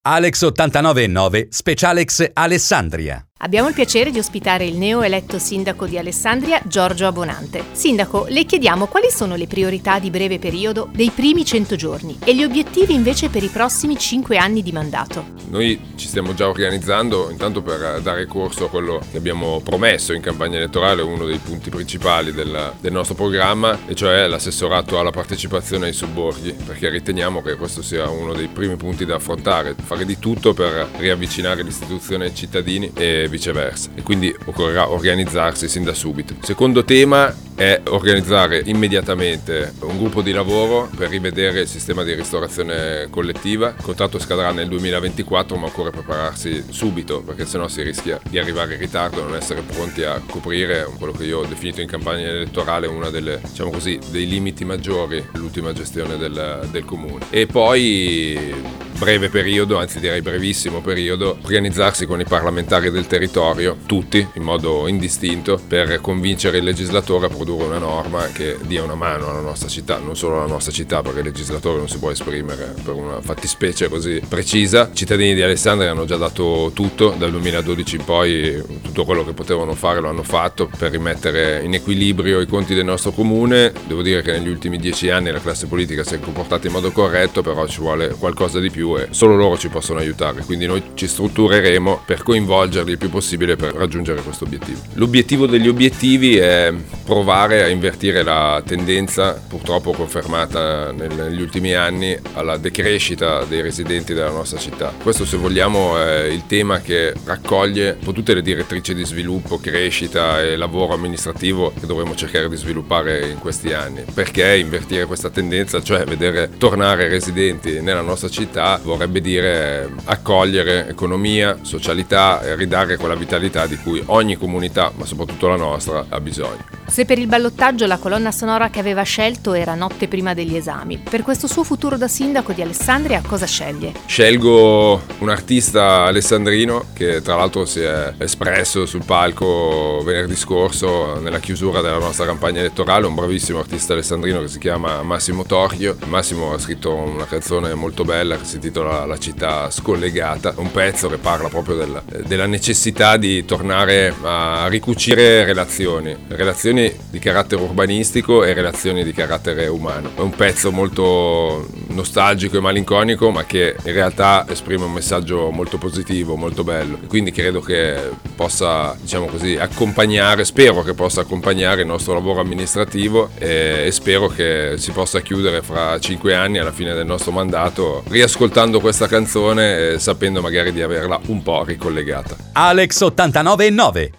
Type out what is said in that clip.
Alex 89.9 Specialex Alessandria. Abbiamo il piacere di ospitare il neoeletto sindaco di Alessandria, Giorgio Abonante. Sindaco, le chiediamo quali sono le priorità di breve periodo dei primi 100 giorni e gli obiettivi invece per i prossimi 5 anni di mandato. Noi ci stiamo già organizzando intanto per dare corso a quello che abbiamo promesso in campagna elettorale, uno dei punti principali del nostro programma, e cioè l'assessorato alla partecipazione ai sobborghi, perché riteniamo che questo sia uno dei primi punti da affrontare, fare di tutto per riavvicinare l'istituzione ai cittadini e viceversa, e quindi occorrerà organizzarsi sin da subito. Secondo tema è organizzare immediatamente un gruppo di lavoro per rivedere il sistema di ristorazione collettiva. Il contratto scadrà nel 2024, ma occorre prepararsi subito, perché sennò si rischia di arrivare in ritardo e non essere pronti a coprire quello che io ho definito in campagna elettorale una delle, diciamo così, dei limiti maggiori dell'ultima gestione del comune. E poi breve periodo, anzi direi brevissimo periodo, organizzarsi con i parlamentari del territorio, tutti in modo indistinto, per convincere il legislatore a produrre una norma che dia una mano alla nostra città, non solo alla nostra città, perché il legislatore non si può esprimere per una fattispecie così precisa. I cittadini di Alessandria hanno già dato tutto, dal 2012 in poi tutto quello che potevano fare lo hanno fatto per rimettere in equilibrio i conti del nostro comune. Devo dire che negli ultimi 10 anni la classe politica si è comportata in modo corretto, però ci vuole qualcosa di più e solo loro ci possono aiutare, quindi noi ci struttureremo per coinvolgerli il più possibile per raggiungere questo obiettivo. L'obiettivo degli obiettivi è provare a invertire la tendenza, purtroppo confermata negli ultimi anni, alla decrescita dei residenti della nostra città. Questo, se vogliamo, è il tema che raccoglie un po' tutte le direttrici di sviluppo, crescita e lavoro amministrativo che dovremo cercare di sviluppare in questi anni. Perché invertire questa tendenza, cioè vedere tornare residenti nella nostra città, vorrebbe dire accogliere economia, socialità e ridare quella vitalità di cui ogni comunità, ma soprattutto la nostra, ha bisogno. Se per il ballottaggio la colonna sonora che aveva scelto era Notte prima degli esami, per questo suo futuro da sindaco di Alessandria cosa sceglie? Scelgo un artista alessandrino che tra l'altro si è espresso sul palco venerdì scorso nella chiusura della nostra campagna elettorale, un bravissimo artista alessandrino che si chiama Massimo Torchio. Massimo ha scritto una canzone molto bella che si intitola La città scollegata, un pezzo che parla proprio della necessità di tornare a ricucire relazioni di carattere urbanistico e relazioni di carattere umano. È un pezzo molto nostalgico e malinconico, ma che in realtà esprime un messaggio molto positivo, molto bello. Quindi credo che possa, diciamo così, spero che possa accompagnare il nostro lavoro amministrativo e spero che si possa chiudere fra 5 anni, alla fine del nostro mandato, riascoltando questa canzone e sapendo magari di averla un po' ricollegata. Alex 89.9